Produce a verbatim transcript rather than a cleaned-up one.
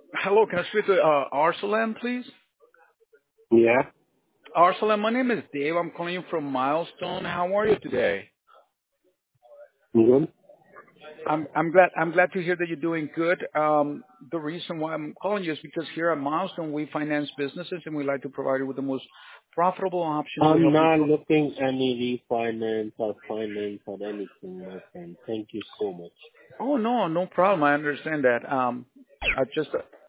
Hello, can I speak to uh, Arsalan, please? Yeah, Arsalan, my name is Dave. I'm calling you from Milestone. How are you today? I'm good. I'm I'm glad I'm glad to hear that you're doing good. Um, the reason why I'm calling you is because here at Milestone we finance businesses and we like to provide you with the most profitable option to I'm help you not grow. looking any refinance or finance or anything, my friend. Thank you so much. Oh no, no problem. I understand that. Um, I just